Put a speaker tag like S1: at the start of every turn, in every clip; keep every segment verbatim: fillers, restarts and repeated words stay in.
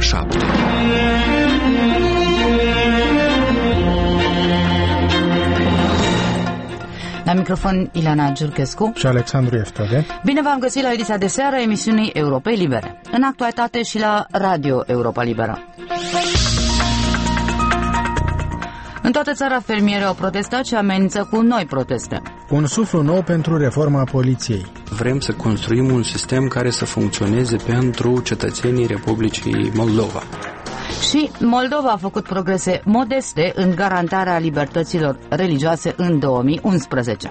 S1: șapte.
S2: La microfon Ileana Giurchescu
S3: și Alexandru Eftode.
S2: Bine v-am găsit la ediția de seară a emisiunii Europei Libere, în actualitate și la Radio Europa Liberă. În toată țara fermierii au protestat și amenință cu noi proteste.
S3: Un suflu nou pentru reforma poliției.
S1: Vrem să construim un sistem care să funcționeze pentru cetățenii Republicii Moldova.
S2: Și Moldova a făcut progrese modeste în garantarea libertăților religioase în două mii unsprezece.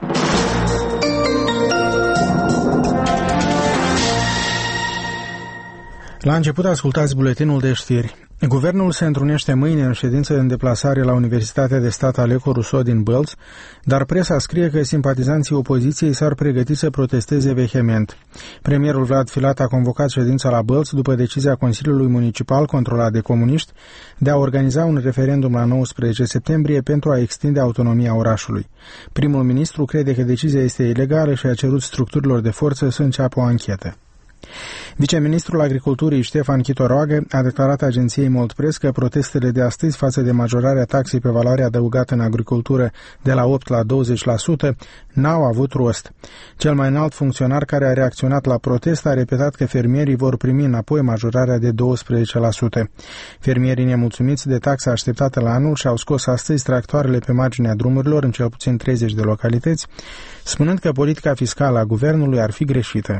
S3: La început ascultați buletinul de știri. Guvernul se întrunește mâine în ședință în deplasare la Universitatea de Stat Aleco Rousseau din Bălți, dar presa scrie că simpatizanții opoziției s-ar pregăti să protesteze vehement. Premierul Vlad Filat a convocat ședința la Bălți după decizia Consiliului Municipal controlat de comuniști de a organiza un referendum la nouăsprezece septembrie pentru a extinde autonomia orașului. Primul ministru crede că decizia este ilegală și a cerut structurilor de forță să înceapă o anchetă. Viceministrul Agriculturii Ștefan Chitoroagă a declarat agenției Moldpress că protestele de astăzi față de majorarea taxei pe valoare adăugată în agricultură de la opt la douăzeci la sută n-au avut rost. Cel mai înalt funcționar care a reacționat la protest a repetat că fermierii vor primi înapoi majorarea de douăsprezece la sută. Fermierii nemulțumiți de taxa așteptată la anul și-au scos astăzi tractoarele pe marginea drumurilor în cel puțin treizeci de localități, spunând că politica fiscală a guvernului ar fi greșită.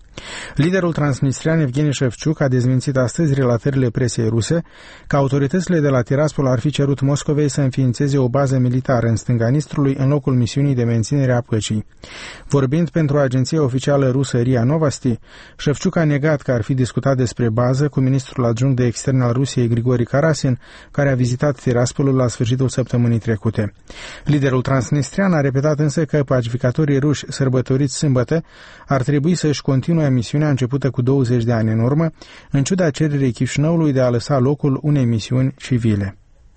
S3: Liderul transnistrian Evgeni Șefciuc a dezmințit astăzi relatările presei ruse că autoritățile de la Tiraspol ar fi cerut Moscovei să înființeze o bază militară în stânga Nistrului în locul misiunii de menținere a păcii. Vorbind pentru agenția oficială rusă R I A Novosti, Șefciuc a negat că ar fi discutat despre bază cu ministrul adjunct de externe al Rusiei Grigori Karasin, care a vizitat Tiraspolul la sfârșitul săptămânii trecute. Liderul transnistrian a repetat însă că pacificatorii ruși sărbătoriți sâmbătă ar trebui să-și continue misiunea începută cu douăzeci de ani în urmă, în ciuda cererii Chișinăului de a lăsa locul unei misiuni civile.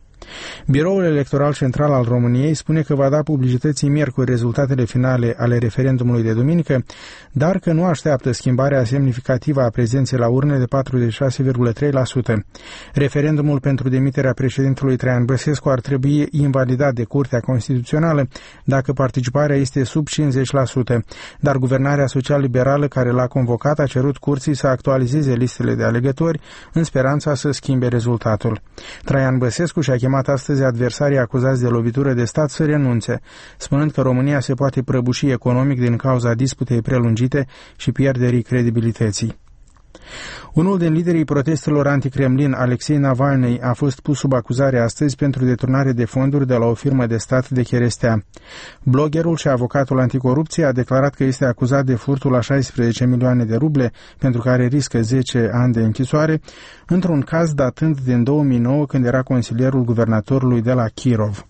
S3: Biroul Electoral Central al României spune că va da publicității miercuri rezultatele finale ale referendumului de duminică, dar că nu așteaptă schimbarea semnificativă a prezenței la urne de patruzeci și șase virgulă trei la sută. Referendumul pentru demiterea președintelui Traian Băsescu ar trebui invalidat de Curtea Constituțională dacă participarea este sub cincizeci la sută, dar Guvernarea Social-Liberală care l-a convocat a cerut curții să actualizeze listele de alegători în speranța să schimbe rezultatul. Traian Băsescu și-a chemat astăzi adversarii acuzați de lovitură de stat să renunțe, spunând că România se poate prăbuși economic din cauza disputei prelungite și pierderii credibilității. Unul din liderii protestelor anti-Kremlin, Alexei Navalny, a fost pus sub acuzare astăzi pentru deturnare de fonduri de la o firmă de stat de cherestea. Bloggerul și avocatul anticorupție a declarat că este acuzat de furtul la șaisprezece milioane de ruble, pentru care riscă zece ani de închisoare, într-un caz datând din două mii nouă, când era consilierul guvernatorului de la Kirov.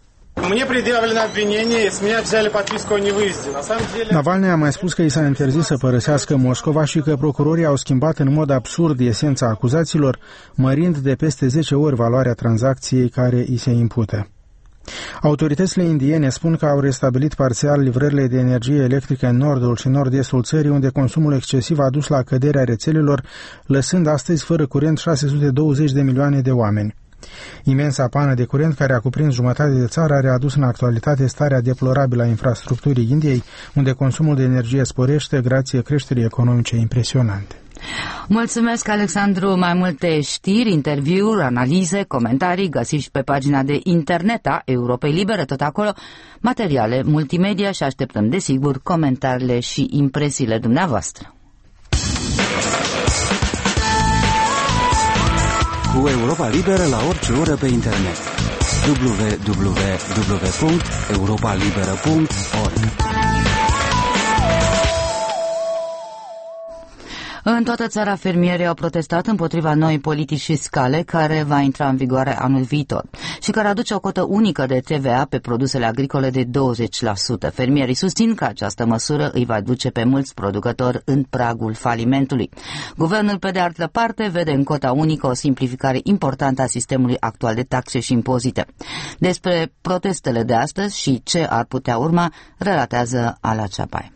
S3: Navalny a mai spus că i s-a interzis să părăsească Moscova și că procurorii au schimbat în mod absurd esența acuzațiilor, mărind de peste zece ori valoarea tranzacției care îi se impută. Autoritățile indiene spun că au restabilit parțial livrările de energie electrică în nordul și nord-estul țării, unde consumul excesiv a dus la căderea rețelelor, lăsând astăzi fără curent șase sute douăzeci de milioane de oameni. Imensa pană de curent care a cuprins jumătate de țară a readus în actualitate starea deplorabilă a infrastructurii Indiei, unde consumul de energie sporește grație creșterii economice impresionante.
S2: Mulțumesc, Alexandru. Mai multe știri, interviuri, analize, comentarii găsiți pe pagina de internet a Europei Libere, tot acolo, materiale multimedia și așteptăm, desigur, comentariile și impresiile dumneavoastră.
S4: Cu Europa Liberă la orice oră pe internet. w w w punct europa liberă punct org.
S2: În toată țara, fermierii au protestat împotriva noii politici fiscale care va intra în vigoare anul viitor și care aduce o cotă unică de T V A pe produsele agricole de douăzeci la sută. Fermierii susțin că această măsură îi va duce pe mulți producători în pragul falimentului. Guvernul, pe de altă parte, vede în cota unică o simplificare importantă a sistemului actual de taxe și impozite. Despre protestele de astăzi și ce ar putea urma, relatează Ala Ceapai.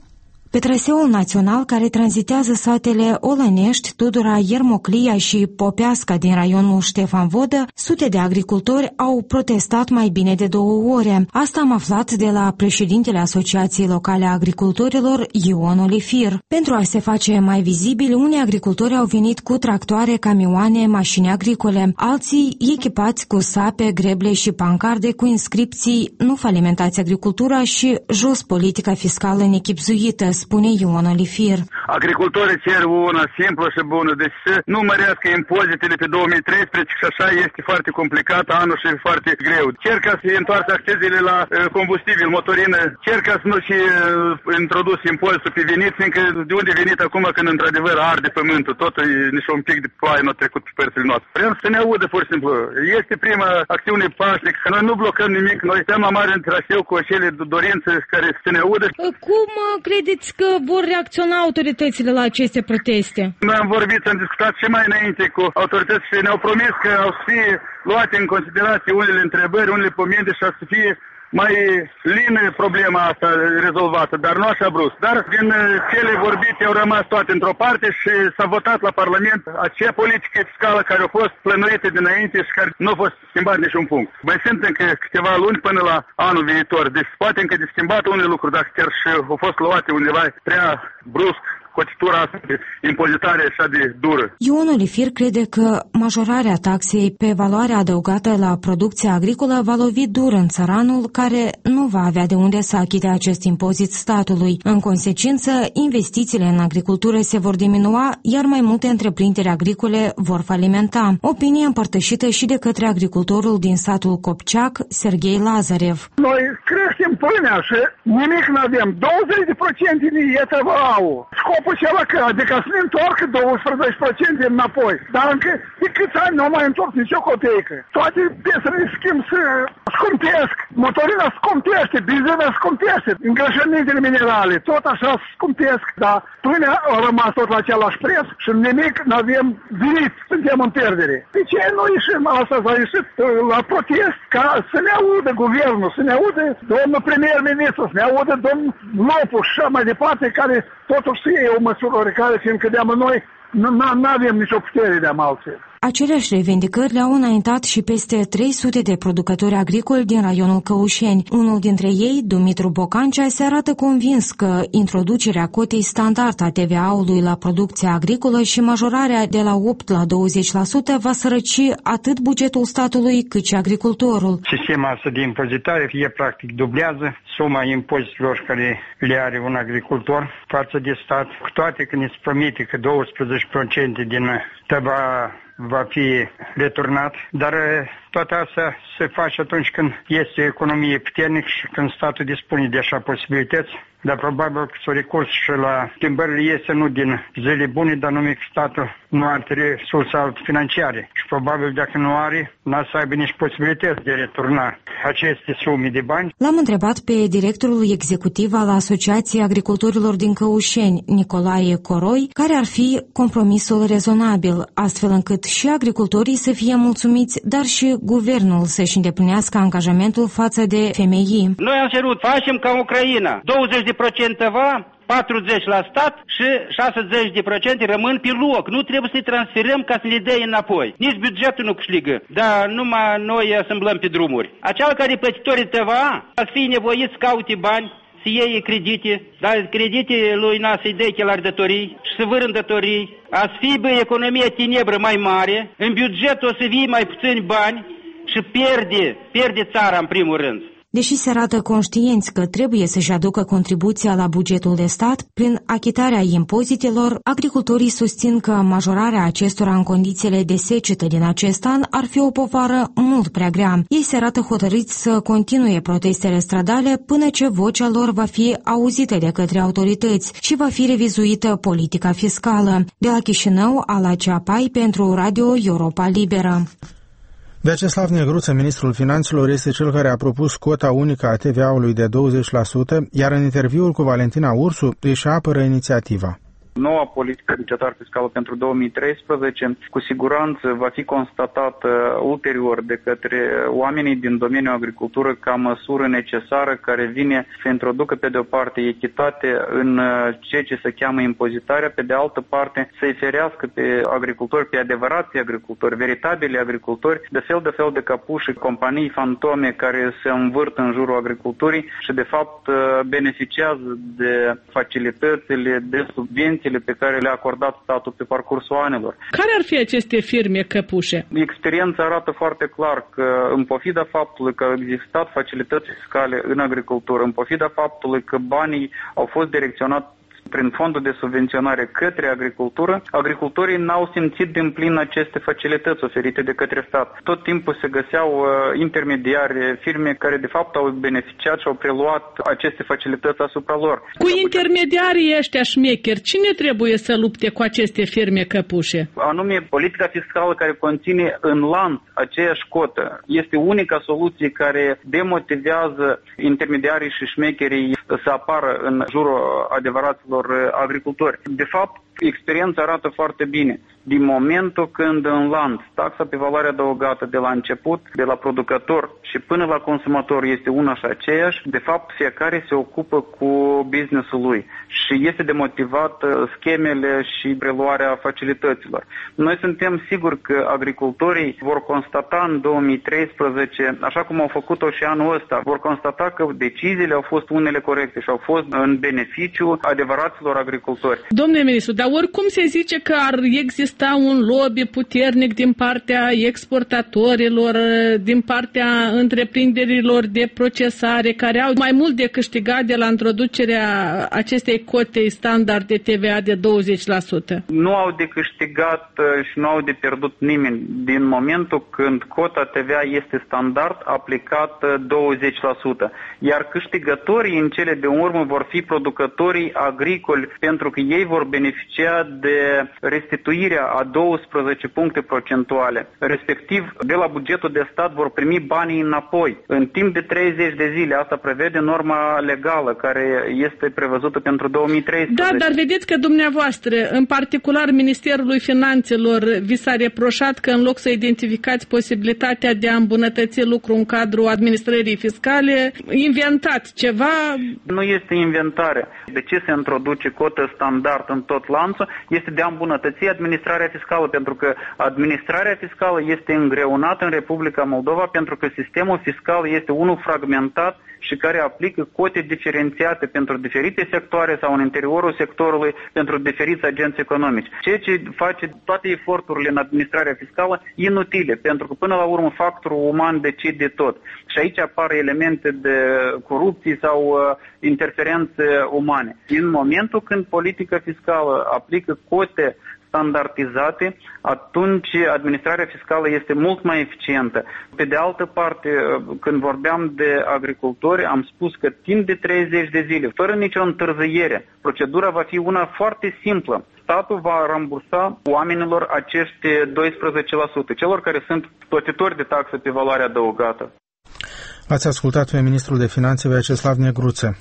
S5: Pe traseul național care tranzitează satele Olănești, Tudura, Iermoclia și Popeasca din raionul Ștefan Vodă, sute de agricultori au protestat mai bine de două ore. Asta am aflat de la președintele Asociației Locale a Agricultorilor, Ion Olifir. Pentru a se face mai vizibil, unii agricultori au venit cu tractoare, camioane, mașini agricole, alții echipați cu sape, greble și pancarde cu inscripții "Nu falimentați agricultura" și "Jos politica fiscală nechibzuită", spune Ion Olifir.
S6: Agricultorii cer una simplă și bună, deci să nu mărească impozitele pe două mii treisprezece și așa este foarte complicat anul și foarte greu. Cer ca să întoarcă accizele la uh, combustibil, motorină, cer ca să nu și uh, introdus impozitul pe venit, fiindcă de unde venit acum când într-adevăr arde pământul, tot e nici un pic de ploaie n-a trecut pe părțile noastre. Vrem să ne audă pur și simplu. Este prima acțiune pașnică, că noi nu blocăm nimic, noi suntem mai mare în traseu cu acele dorințe care să ne audă.
S7: Cum credeți că vor reacționa autoritățile la aceste proteste?
S6: Noi am vorbit, am discutat și mai înainte cu autorități și ne-au promis că au să fie luate în considerație unele întrebări, unele pomente și a să fie mai lină problema asta rezolvată, dar nu așa brusc. Dar din cele vorbite au rămas toate într-o parte și s-a votat la Parlament acea politică fiscală care a fost plănuită dinainte și care nu a fost schimbat niciun punct. Mai sunt încă câteva luni până la anul viitor, deci poate încă de schimbat unele lucruri, dacă chiar și au fost luate undeva prea brusc cotitura asta de impozitare așa de dură.
S5: Ion Olifir crede că majorarea taxei pe valoare adăugată la producția agricolă va lovi dur în țăranul care nu va avea de unde să achite acest impozit statului. În consecință, investițiile în agricultură se vor diminua, iar mai multe întreprinderi agricole vor falimenta. Opinie împărtășită și de către agricultorul din satul Copceac, Serghei Lazarev.
S8: Noi creștem pâinea și nimic nu avem. douăzeci la sută din etăvă au. Scopul ceva că, adică să ne întorcă douăsprezece la sută înapoi. Dar încă de câți ani nu mai întorc nicio copeică. Toate piesele de schimb se scumpesc. Motorina scumpește, benzina scumpește, îngrășămintele minerale, tot așa scumpesc. Dar pâinea a rămas tot la același preț și nimic nu avem venit. Suntem în pierdere. De ce nu ieșim astăzi? A ieșit la protest ca să ne audă guvernul, să ne audă domnul premier-ministru, să ne audă domnul Lopu și așa mai departe, care totuși să iei o măsură oricare, fiindcă de-amă noi nu avem nicio putere de-am alții.
S5: Aceleași revendicări le-au înaintat și peste trei sute de producători agricoli din raionul Căușeni. Unul dintre ei, Dumitru Bocancea, se arată convins că introducerea cotei standard a T V A-ului la producția agricolă și majorarea de la opt la douăzeci la sută va sărăci atât bugetul statului cât și agricultorul.
S9: Sistemul asta de impozitare e practic dublează suma impozitelor care le are un agricultor față de stat, cu toate că ne se promite că douăsprezece la sută din T V A va fi returnat, dar toate astea se face atunci când este o economie puternică și când statul dispune de așa posibilități, dar probabil că s-o recurs și la schimbările iese nu din zile bune, dar numai că statul nu are resurse financiare și probabil dacă nu are, n-ar să aibă nici posibilități de returna aceste sume de bani.
S5: L-am întrebat pe directorul executiv al Asociației Agricultorilor din Căușeni, Nicolae Coroi, care ar fi compromisul rezonabil, astfel încât și agricultorii să fie mulțumiți, dar și guvernul să-și îndeplinească angajamentul față de F M I.
S10: Noi am cerut, facem ca Ucraina, douăzeci la sută va, patruzeci la sută la stat și șaizeci la sută rămân pe loc. Nu trebuie să-i transferăm ca să ne dea înapoi. Nici bugetul nu câștigă, dar numai noi assemblăm pe drumuri. Acela care plătitorii T V A ar fi nevoit să caute bani, să iei credite, dar credite lui n-a să-i dea la datorii și să vâră în datorii. A să fie bă, economia tenebră mai mare, în buget o să fie mai puțini bani și pierde, pierde țara în primul rând.
S5: Deși se arată conștienți că trebuie să-și aducă contribuția la bugetul de stat prin achitarea impozitelor, agricultorii susțin că majorarea acestora în condițiile de secetă din acest an ar fi o povară mult prea grea. Ei se arată hotărâți să continue protestele stradale până ce vocea lor va fi auzită de către autorități și va fi revizuită politica fiscală. De la Chișinău, Ala Ceapai pentru Radio Europa Liberă.
S3: Vyacheslav Negruță, ministrul finanțelor, este cel care a propus cota unică a T V A-ului de douăzeci la sută, iar în interviul cu Valentina Ursu își apără inițiativa.
S11: Noua politică bugetară fiscală pentru două mii treisprezece cu siguranță va fi constatată ulterior de către oamenii din domeniul agricultură ca măsură necesară care vine să introducă pe de o parte echitate în ceea ce se cheamă impozitarea, pe de altă parte să-i ferească pe agricultori, pe adevărații agricultori, veritabili agricultori, de fel de fel de capuși, companii fantome care se învârt în jurul agriculturii și de fapt beneficiază de facilitățile, de subvențiile pe care le-a acordat statul pe parcursul anilor.
S7: Care ar fi aceste firme căpușe?
S11: Experiența arată foarte clar că în pofida faptului că au existat facilități fiscale în agricultură, în pofida faptului că banii au fost direcționați prin fondul de subvenționare către agricultură, agricultorii n-au simțit din plin aceste facilități oferite de către stat. Tot timpul se găseau uh, intermediari, firme care de fapt au beneficiat și au preluat aceste facilități asupra lor.
S7: Cu intermediarii ăștia șmecheri, cine trebuie să lupte cu aceste firme căpușe?
S11: Anume, politica fiscală care conține în lanț aceeași cotă este unica soluție care demotivează intermediarii și șmecherii să apară în jurul adevăraților agricultori. De fapt, experiența arată foarte bine. Din momentul când în lanț taxa pe valoare adăugată de la început, de la producător și până la consumator este una și aceeași, de fapt fiecare se ocupă cu business-ul lui și este demotivat schemele și preluarea facilităților. Noi suntem siguri că agricultorii vor constata în două mii treisprezece, așa cum au făcut-o și anul ăsta, vor constata că deciziile au fost unele corecte și au fost în beneficiu adevăraților agricultori.
S7: Domnule ministru, dar oricum se zice că ar exista un lobby puternic din partea exportatorilor, din partea întreprinderilor de procesare, care au mai mult de câștigat de la introducerea acestei cote standard de T V A de douăzeci la sută.
S11: Nu au de câștigat și nu au de pierdut nimeni din momentul când cota T V A este standard aplicată douăzeci la sută. Iar câștigătorii în cele de urmă vor fi producătorii agricoli, pentru că ei vor beneficia de restituirea a douăsprezece puncte procentuale. Respectiv, de la bugetul de stat vor primi banii înapoi. În timp de treizeci de zile, asta prevede norma legală care este prevăzută pentru două mii treisprezece.
S7: Da, dar vedeți că dumneavoastră, în particular Ministerului Finanțelor, vi s-a reproșat că în loc să identificați posibilitatea de a îmbunătăți lucrul în cadrul administrării fiscale, inventați ceva.
S11: Nu este inventare. De ce se introduce cotă standard în tot lanțul? Este de a îmbunătăți administrarea fiscală, pentru că administrarea fiscală este îngreunată în Republica Moldova pentru că sistemul fiscal este unul fragmentat și care aplică cote diferențiate pentru diferite sectoare sau în interiorul sectorului pentru diferiți agenți economici. Ceea ce face toate eforturile în administrarea fiscală inutile, pentru că până la urmă factorul uman decide tot. Și aici apar elemente de corupție sau uh, interferențe umane. În momentul când politica fiscală aplică cote standardizate, atunci administrarea fiscală este mult mai eficientă. Pe de altă parte, când vorbeam de agricultori, am spus că timp de treizeci de zile, fără nicio întârziere, procedura va fi una foarte simplă. Statul va rambursa oamenilor acești doisprezece la sută, celor care sunt plătitori de taxă pe valoare adăugată.
S3: Ați ascultat pe ministrul de Finanțe Vyacheslav Negruță.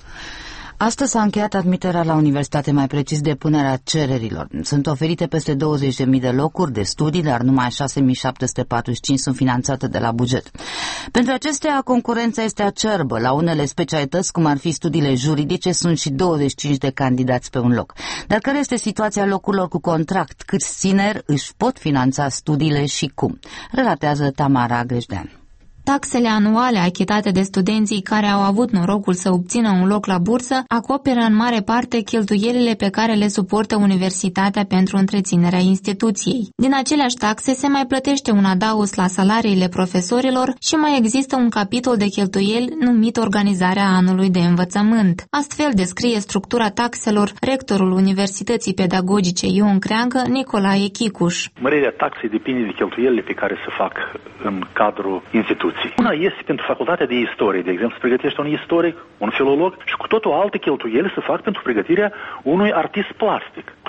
S2: Astăzi s-a încheiat admiterea la universitate, mai precis depunerea cererilor. Sunt oferite peste douăzeci de mii de locuri de studii, dar numai șase mii șapte sute patruzeci și cinci sunt finanțate de la buget. Pentru acestea, concurența este acerbă. La unele specialități, cum ar fi studiile juridice, sunt și douăzeci și cinci de candidați pe un loc. Dar care este situația locurilor cu contract? Câți tineri își pot finanța studiile și cum? Relatează Tamara Grejdean.
S12: Taxele anuale achitate de studenții care au avut norocul să obțină un loc la bursă acoperă în mare parte cheltuielile pe care le suportă universitatea pentru întreținerea instituției. Din aceleași taxe se mai plătește un adaos la salariile profesorilor și mai există un capitol de cheltuieli numit organizarea anului de învățământ. Astfel descrie structura taxelor rectorul Universității Pedagogice Ion Creangă, Nicolae Chicuș.
S13: Mărirea taxei depinde de cheltuielile pe care se fac în cadrul instituției. Una este pentru facultatea de istorie, de exemplu, se pregătește un istoric, un filolog și cu totul alte cheltuieli se fac pentru pregătirea unui artist plastic. Cu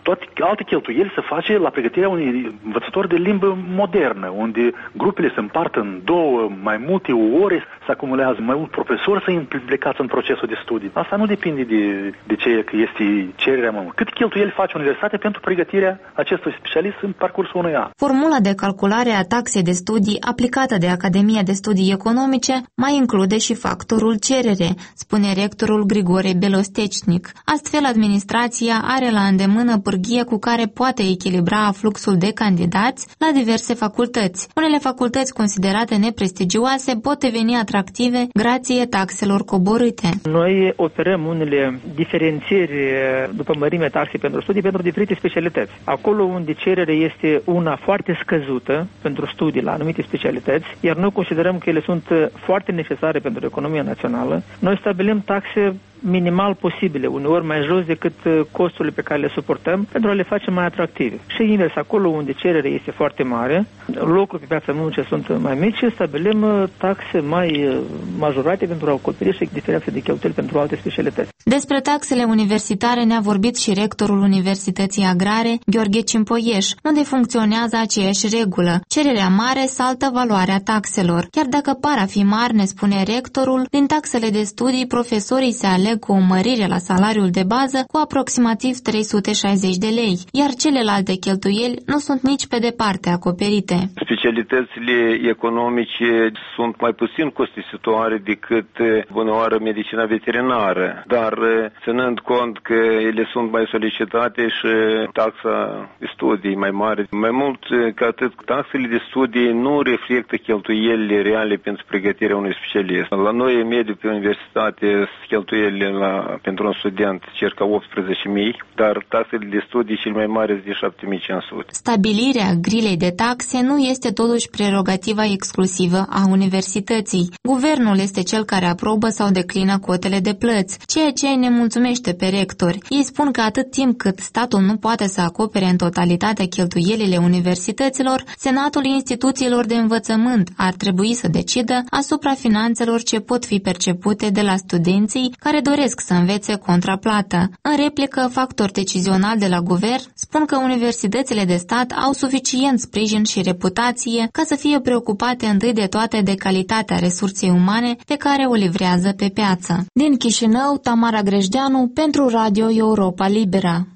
S13: toate alte cheltuieli se face la pregătirea unui învățător de limbă modernă, unde grupele se împart în două, mai multe ore, se acumulează mai mult profesori să implicați în procesul de studii. Asta nu depinde de, de ce că este cererea mai mult. Cât cheltuieli face universitatea pentru pregătirea acestui specialist în parcursul unui an?
S12: Formula de calculare a taxei de studii aplicată de Academia de Studii Economice mai include și factorul cerere, spune rectorul Grigore Belostecnic. Astfel, administrația are la îndemână pârghie cu care poate echilibra fluxul de candidați la diverse facultăți. Unele facultăți considerate neprestigioase pot deveni atractive grație taxelor coborâte.
S14: Noi operăm unele diferențieri după mărimea taxei pentru studii pentru diferite specialități. Acolo unde cererea este una foarte scăzută pentru studii la anumite specialități, iar noi considerăm că ele sunt foarte necesare pentru economia națională, noi stabilim taxe minimal posibile, uneori mai jos decât costurile pe care le suportăm, pentru a le face mai atractive. Și invers, acolo unde cererea este foarte mare, locurile pe piața muncii sunt mai mici, stabilim taxe mai majorate pentru a acoperi și diferențe de cheltuieli pentru alte specialități.
S12: Despre taxele universitare ne-a vorbit și rectorul Universității Agrare, Gheorghe Cimpoieș, unde funcționează aceeași regulă. Cererea mare saltă valoarea taxelor. Chiar dacă par a fi mari, ne spune rectorul, din taxele de studii, profesorii se aleg cu o mărire la salariul de bază cu aproximativ trei sute șaizeci de lei, iar celelalte cheltuieli nu sunt nici pe departe acoperite.
S15: Specialitățile economice sunt mai puțin costisitoare decât bunoară medicina veterinară, dar ținând cont că ele sunt mai solicitate și taxa de studii mai mare. Mai mult ca atât, taxele de studii nu reflectă cheltuielile reale pentru pregătirea unui specialist. La noi, în mediu pe universitate, cheltuielile La, pentru un student circa optsprezece mii, dar taxele de studii cel mai mari sunt de șapte mii cinci sute.
S12: Stabilirea grilei de taxe nu este totuși prerogativa exclusivă a universității. Guvernul este cel care aprobă sau declină cotele de plăți, ceea ce ne mulțumește pe rectori. Ei spun că atât timp cât statul nu poate să acopere în totalitate cheltuielile universităților, Senatul instituțiilor de învățământ ar trebui să decidă asupra finanțelor ce pot fi percepute de la studenții care doresc să învețe contraplată. În replică, factori decizionali de la guvern spun că universitățile de stat au suficient sprijin și reputație ca să fie preocupate întâi de toate de calitatea resursei umane pe care o livrează pe piață. Din Chișinău, Tamara Grejdeanu pentru Radio Europa Liberă.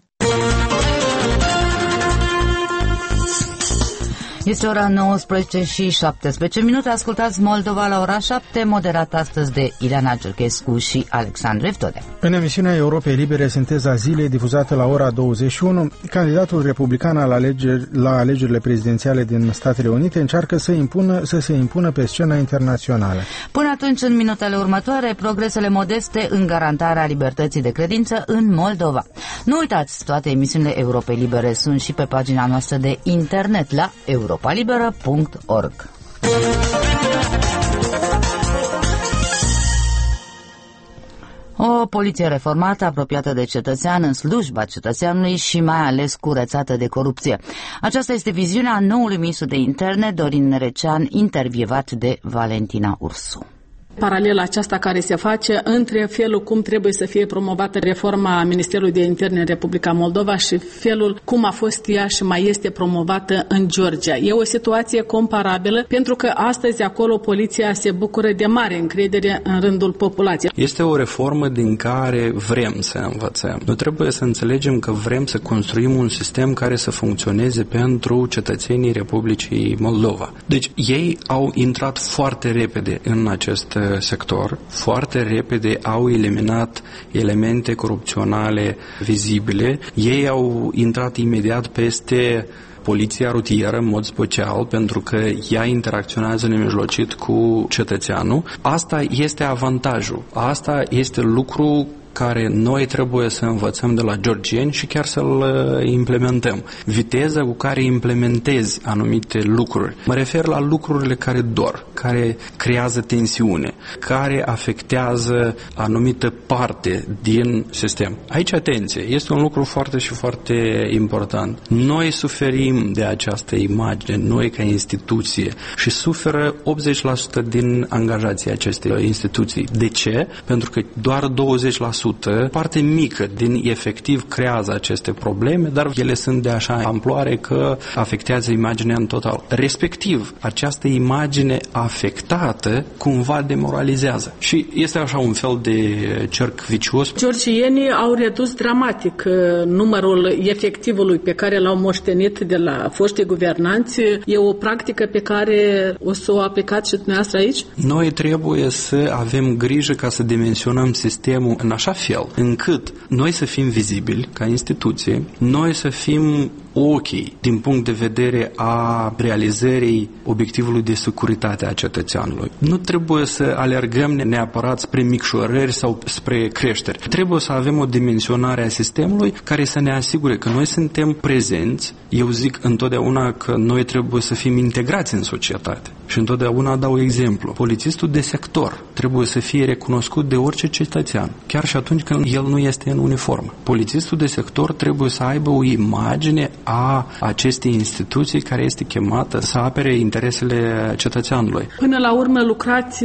S2: Este ora nouăsprezece și șaptesprezece minute. Ascultați Moldova la ora șapte, moderat astăzi de Ileana Cerchescu și Alexandru Evtodea.
S3: În emisiunea Europei Libere, Sinteza Zilei, difuzată la ora douăzeci și unu, candidatul republican la, alegeri, la alegerile prezidențiale din Statele Unite încearcă să, impună, să se impună pe scena internațională.
S2: Până atunci, în minutele următoare, progresele modeste în garantarea libertății de credință în Moldova. Nu uitați, toate emisiunile Europei Libere sunt și pe pagina noastră de internet la europa liberă punct org. O poliție reformată, apropiată de cetățean, în slujba cetățeanului și mai ales curățată de corupție. Aceasta este viziunea noului ministru de interne, Dorin Recean, intervievat de Valentina Ursu.
S7: Paralela aceasta care se face între felul cum trebuie să fie promovată reforma Ministerului de Interne în Republica Moldova și felul cum a fost ea și mai este promovată în Georgia. E o situație comparabilă pentru că astăzi acolo poliția se bucură de mare încredere în rândul populației.
S1: Este o reformă din care vrem să învățăm. Noi trebuie să înțelegem că vrem să construim un sistem care să funcționeze pentru cetățenii Republicii Moldova. Deci ei au intrat foarte repede în acest sector, foarte repede au eliminat elemente corupționale vizibile, ei au intrat imediat peste poliția rutieră în mod special, pentru că ea interacționează nemijlocit cu cetățeanul. Asta este avantajul, asta este lucru care noi trebuie să învățăm de la georgieni și chiar să-l implementăm. Viteza cu care implementezi anumite lucruri. Mă refer la lucrurile care dor, care creează tensiune, care afectează anumită parte din sistem. Aici, atenție, este un lucru foarte și foarte important. Noi suferim de această imagine, noi ca instituție, și suferă optzeci la sută din angajații acestei instituții. De ce? Pentru că doar douăzeci la sută sută, parte mică din efectiv creează aceste probleme, dar ele sunt de așa amploare că afectează imaginea în total. Respectiv, această imagine afectată cumva demoralizează. Și este așa un fel de cerc vicios.
S7: Georgienii au redus dramatic numărul efectivului pe care l-au moștenit de la foștii guvernanți. E o practică pe care o să o aplicați și dumneavoastră aici?
S1: Noi trebuie să avem grijă ca să dimensionăm sistemul în așa fel încât noi să fim vizibili ca instituție, noi să fim ochii din punct de vedere a realizării obiectivului de securitate a cetățeanului. Nu trebuie să alergăm neapărat spre micșorări sau spre creșteri. Trebuie să avem o dimensionare a sistemului care să ne asigure că noi suntem prezenți. Eu zic întotdeauna că noi trebuie să fim integrați în societate. Și întotdeauna dau exemplu. Polițistul de sector trebuie să fie recunoscut de orice cetățean, chiar și atunci când el nu este în uniformă. Polițistul de sector trebuie să aibă o imagine a acestei instituții care este chemată să apere interesele cetățeanului.
S7: Până la urmă lucrați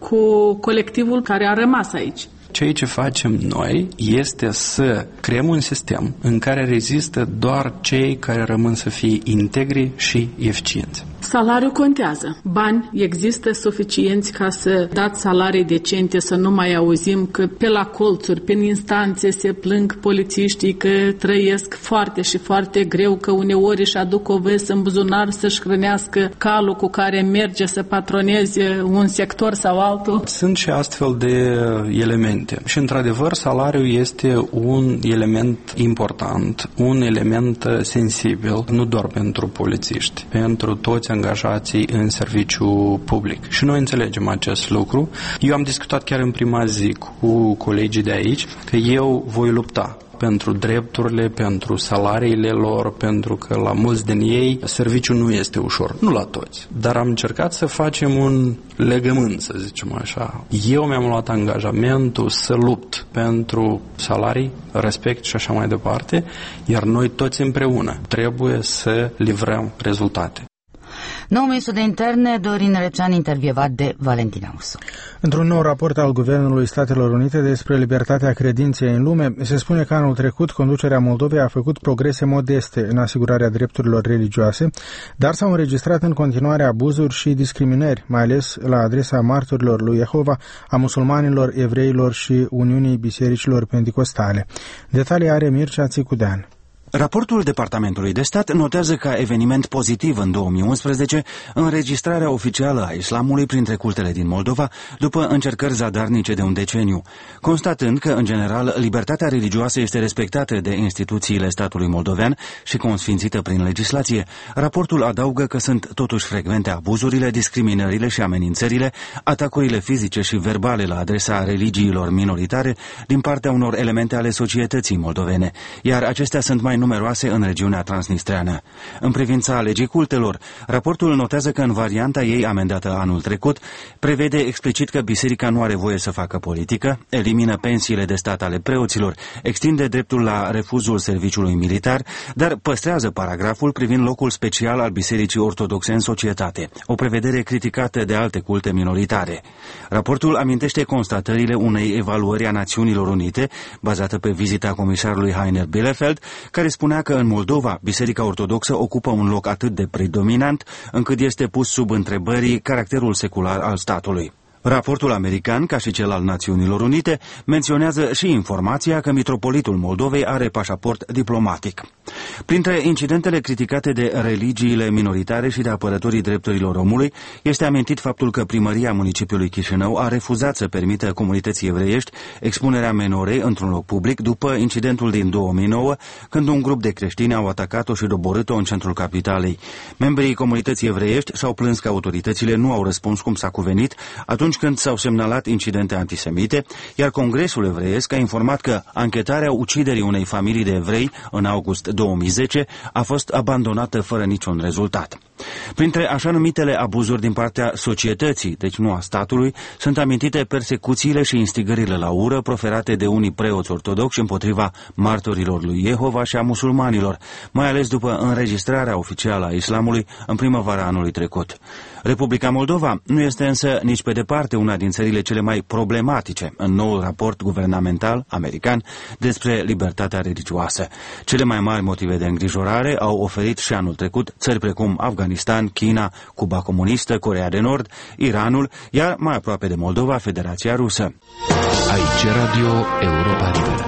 S7: cu colectivul care a rămas aici.
S1: Ceea ce facem noi este să creăm un sistem în care rezistă doar cei care rămân să fie integri și eficienți.
S7: Salariul contează. Bani există suficienți ca să dați salarii decente, să nu mai auzim că pe la colțuri, prin instanțe se plâng polițiștii că trăiesc foarte și foarte greu, că uneori își aduc o vesă în buzunar să-și hrănească calul cu care merge să patroneze un sector sau altul.
S1: Sunt și astfel de elemente. Și într-adevăr salariul este un element important, un element sensibil, nu doar pentru polițiști, pentru toți angajații în serviciu public. Și noi înțelegem acest lucru. Eu am discutat chiar în prima zi cu colegii de aici că eu voi lupta pentru drepturile, pentru salariile lor, pentru că la mulți din ei serviciul nu este ușor. Nu la toți. Dar am încercat să facem un legământ, să zicem așa. Eu mi-am luat angajamentul să lupt pentru salarii, respect și așa mai departe, iar noi toți împreună trebuie să livrăm rezultate.
S2: Nou ministru de interne, Dorin Recean, intervievat de Valentina Ursu.
S3: Într-un nou raport al Guvernului Statelor Unite despre libertatea credinței în lume, se spune că anul trecut conducerea Moldovei a făcut progrese modeste în asigurarea drepturilor religioase, dar s-au înregistrat în continuare abuzuri și discriminări, mai ales la adresa martorilor lui Jehova, a musulmanilor, evreilor și Uniunii Bisericilor Penticostale. Detalii are Mircea Țicudean.
S4: Raportul Departamentului de Stat notează ca eveniment pozitiv în două mii unsprezece înregistrarea oficială a islamului printre cultele din Moldova după încercări zadarnice de un deceniu, constatând că, în general, libertatea religioasă este respectată de instituțiile statului moldovean și consfințită prin legislație. Raportul adaugă că sunt totuși frecvente abuzurile, discriminările și amenințările, atacurile fizice și verbale la adresa religiilor minoritare din partea unor elemente ale societății moldovene, iar acestea sunt mai numeroase în regiunea transnistreană. În privința legii cultelor, raportul notează că în varianta ei amendată anul trecut, prevede explicit că biserica nu are voie să facă politică, elimină pensiile de stat ale preoților, extinde dreptul la refuzul serviciului militar, dar păstrează paragraful privind locul special al bisericii ortodoxe în societate, o prevedere criticată de alte culte minoritare. Raportul amintește constatările unei evaluări a Națiunilor Unite, bazată pe vizita comisarului Heiner Bielefeld, care spunea că în Moldova Biserica Ortodoxă ocupă un loc atât de predominant încât este pus sub întrebări caracterul secular al statului. Raportul american, ca și cel al Națiunilor Unite, menționează și informația că mitropolitul Moldovei are pașaport diplomatic. Printre incidentele criticate de religiile minoritare și de apărătorii drepturilor omului, este amintit faptul că primăria municipiului Chișinău a refuzat să permită comunității evreiești expunerea menorei într-un loc public după incidentul din două mii nouă, când un grup de creștini au atacat-o și doborât-o în centrul capitalei. Membrii comunității evreiești s-au plâns că autoritățile nu au răspuns cum s-a cuvenit atunci când s-au semnalat incidente antisemite, iar Congresul Evreiesc a informat că anchetarea uciderii unei familii de evrei în august două mii zece a fost abandonată fără niciun rezultat. Printre așa numitele abuzuri din partea societății, deci nu a statului, sunt amintite persecuțiile și instigările la ură proferate de unii preoți ortodoxi împotriva martorilor lui Jehova și a musulmanilor, mai ales după înregistrarea oficială a islamului în primăvara anului trecut. Republica Moldova nu este însă nici pe departe una din țările cele mai problematice în noul raport guvernamental american despre libertatea religioasă. Cele mai mari motive de îngrijorare au oferit și anul trecut țări precum Afganistan, China, Cuba comunistă, Coreea de Nord, Iranul, iar mai aproape de Moldova, Federația Rusă.
S16: Aici Radio Europa Liberă.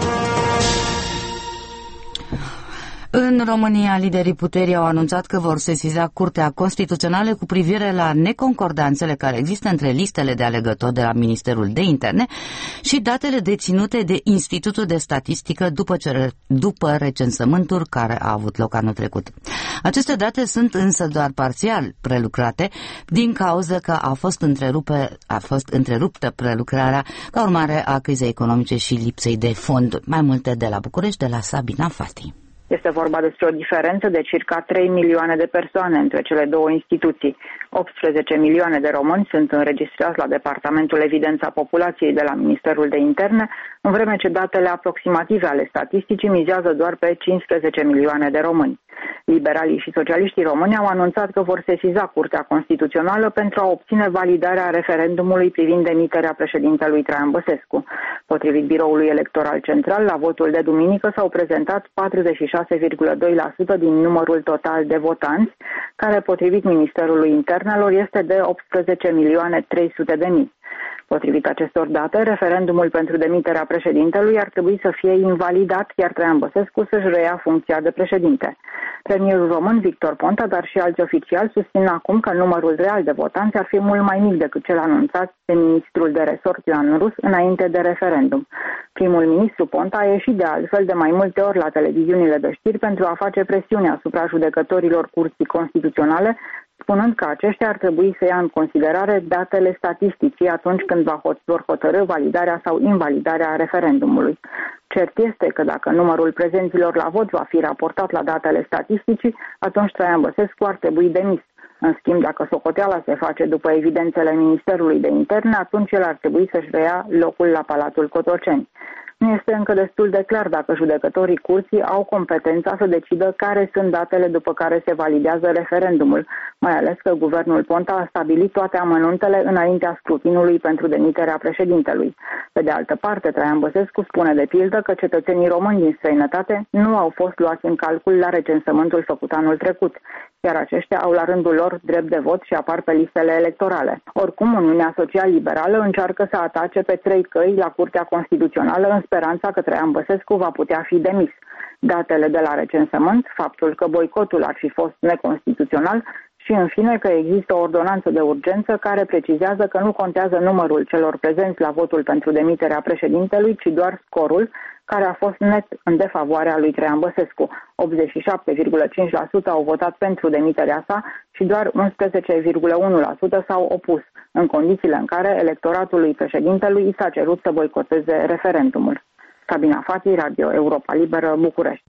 S2: În România, liderii puterii au anunțat că vor sesiza Curtea Constituțională cu privire la neconcordanțele care există între listele de alegători de la Ministerul de Interne și datele deținute de Institutul de Statistică după, ce, după recensământul care a avut loc anul trecut. Aceste date sunt însă doar parțial prelucrate din cauza că a fost, întrerupe, a fost întreruptă prelucrarea ca urmare a crizei economice și lipsei de fonduri. Mai multe de la București, de la Sabina Fati.
S17: Este vorba despre o diferență de circa trei milioane de persoane între cele două instituții. optsprezece milioane de români sunt înregistrați la Departamentul Evidența Populației de la Ministerul de Interne, în vreme ce datele aproximative ale statisticii mizează doar pe cincisprezece milioane de români. Liberalii și socialiștii români au anunțat că vor sesiza Curtea Constituțională pentru a obține validarea referendumului privind demiterea președintelui Traian Băsescu. Potrivit Biroului Electoral Central, la votul de duminică s-au prezentat patruzeci și șase virgulă doi la sută din numărul total de votanți, care, potrivit Ministerului Internelor, este de optsprezece milioane trei sute de mii. Potrivit acestor date, referendumul pentru demiterea președintelui ar trebui să fie invalidat, iar Traian Băsescu să-și reia funcția de președinte. Premierul român Victor Ponta, dar și alți oficiali, susțin acum că numărul real de votanți ar fi mult mai mic decât cel anunțat de ministrul de resort Ioan Rus înainte de referendum. Primul ministru Ponta a ieșit de altfel de mai multe ori la televiziunile de știri pentru a face presiune asupra judecătorilor Curții Constituționale, spunând că aceștia ar trebui să ia în considerare datele statisticii atunci când va vor hotărî validarea sau invalidarea referendumului. Cert este că dacă numărul prezenților la vot va fi raportat la datele statisticii, atunci Traian Băsescu ar trebui demis. În schimb, dacă socoteala se face după evidențele Ministerului de Interne, atunci el ar trebui să-și reia locul la Palatul Cotroceni. Nu este încă destul de clar dacă judecătorii curții au competența să decidă care sunt datele după care se validează referendumul, mai ales că guvernul Ponta a stabilit toate amănuntele înaintea scrutinului pentru demiterea președintelui. Pe de altă parte, Traian Băsescu spune de pildă că cetățenii români din străinătate nu au fost luați în calcul la recensământul făcut anul trecut, iar aceștia au la rândul lor drept de vot și apar pe listele electorale. Oricum, Uniunea Social-Liberală încearcă să atace pe trei căi la Curtea Constituțională în speranța că Traian Băsescu va putea fi demis. Datele de la recensământ, faptul că boicotul ar fi fost neconstituțional și, în fine, că există o ordonanță de urgență care precizează că nu contează numărul celor prezenți la votul pentru demiterea președintelui, ci doar scorul, care a fost net în defavoarea lui Traian Băsescu. optzeci și șapte virgulă cinci la sută au votat pentru demiterea sa și doar unsprezece virgulă unu la sută s-au opus, în condițiile în care electoratului președintelui i s-a cerut să boicoteze referendumul. Sabina Fati, Radio Europa Liberă, București.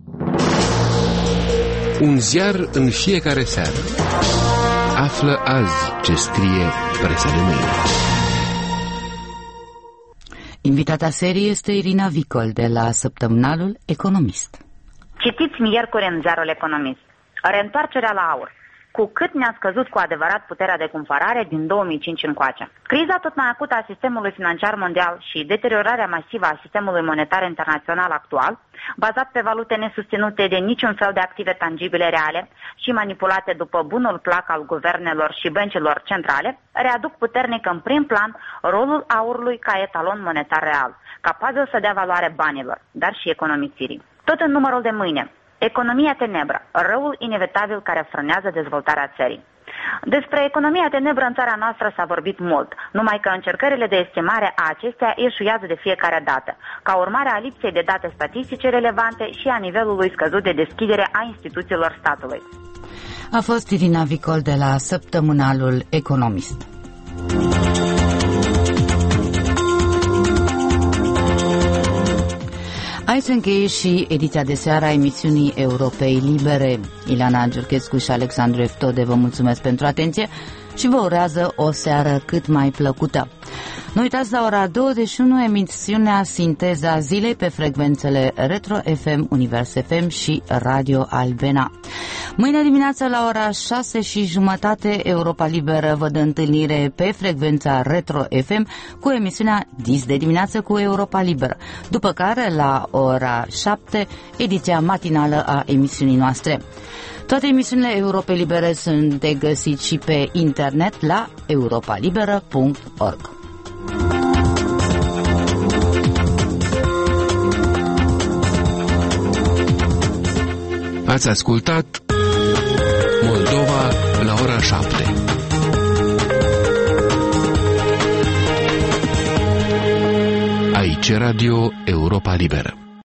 S16: Un ziar în fiecare seară. Află azi ce scrie presa de mâine.
S2: Invitata serii este Irina Vicol de la săptămânalul Economist.
S18: Citiți miercuri în ziarul Economist. Reîntoarcerea la aur. Cu cât ne-a scăzut cu adevărat puterea de cumpărare din două mii cinci încoace. Criza tot mai acută a sistemului financiar mondial și deteriorarea masivă a sistemului monetar internațional actual, bazat pe valute nesusținute de niciun fel de active tangibile reale și manipulate după bunul plac al guvernelor și băncilor centrale, readuc puternic în prim plan rolul aurului ca etalon monetar real, capabil să dea valoare banilor, dar și economisirii. Tot în numărul de mâine. Economia tenebră, răul inevitabil care frânează dezvoltarea țării. Despre economia tenebră în țara noastră s-a vorbit mult, numai că încercările de estimare a acestea eșuează de fiecare dată, ca urmare a lipsei de date statistice relevante și a nivelului scăzut de deschidere a instituțiilor statului.
S2: A fost Irina Vicol de la săptămânalul Economist. Aici se încheie și ediția de seară a emisiunii Europei Libere. Ileana Giurchescu și Alexandru Eftode vă mulțumesc pentru atenție și vă urează o seară cât mai plăcută. Nu uitați, la ora douăzeci și unu emisiunea Sinteza Zilei pe frecvențele Retro F M, Univers F M și Radio Albena. Mâine dimineață la ora șase și jumătate Europa Liberă vă dă întâlnire pe frecvența Retro F M cu emisiunea Dis de dimineață cu Europa Liberă, după care la ora șapte ediția matinală a emisiunii noastre. Toate emisiunile Europei Libere sunt de găsit și pe internet la europa liberă punct org.
S16: Ați ascultat Moldova la ora șapte. Aici Radio Europa Liberă.